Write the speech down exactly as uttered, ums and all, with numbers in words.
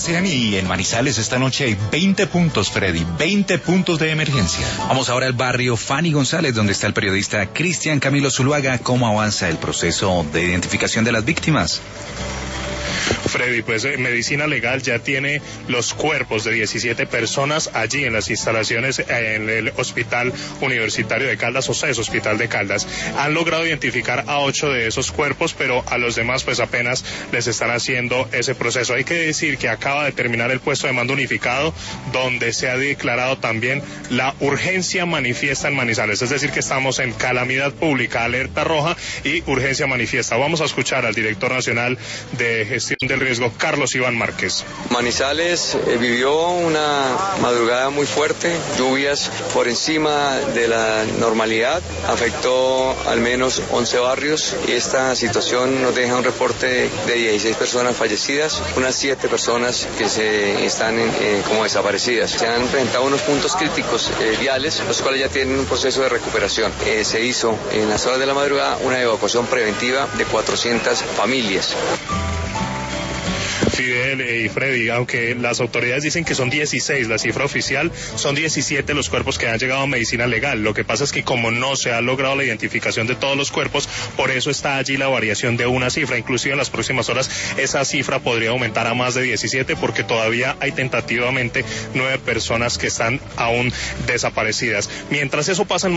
Sebastián, y en Manizales esta noche hay veinte puntos, Freddy, veinte puntos de emergencia. Vamos ahora al barrio Fanny González, donde está el periodista Cristian Camilo Zuluaga. ¿Cómo avanza el proceso de identificación de las víctimas? Freddy, pues Medicina Legal ya tiene los cuerpos de diecisiete personas allí en las instalaciones en el Hospital Universitario de Caldas, o C E S Hospital de Caldas. Han logrado identificar a ocho de esos cuerpos, pero a los demás pues apenas les están haciendo ese proceso. Hay que decir que acaba de terminar el puesto de mando unificado, donde se ha declarado también la urgencia manifiesta en Manizales, es decir que estamos en calamidad pública, alerta roja y urgencia manifiesta. Vamos a escuchar al director nacional de gestión del riesgo, Carlos Iván Márquez. Manizales eh, vivió una madrugada muy fuerte, lluvias por encima de la normalidad, afectó al menos once barrios y esta situación nos deja un reporte de dieciséis personas fallecidas, unas siete personas que se están eh, como desaparecidas. Se han presentado unos puntos críticos eh, viales, los cuales ya tienen un proceso de recuperación. Eh, se hizo en las horas de la madrugada una evacuación preventiva de cuatrocientas familias. Fidel y Freddy, aunque las autoridades dicen que son dieciséis, la cifra oficial, son diecisiete los cuerpos que han llegado a Medicina Legal. Lo que pasa es que como no se ha logrado la identificación de todos los cuerpos, por eso está allí la variación de una cifra. Inclusive en las próximas horas esa cifra podría aumentar a más de diecisiete, porque todavía hay tentativamente nueve personas que están aún desaparecidas. Mientras eso pasa en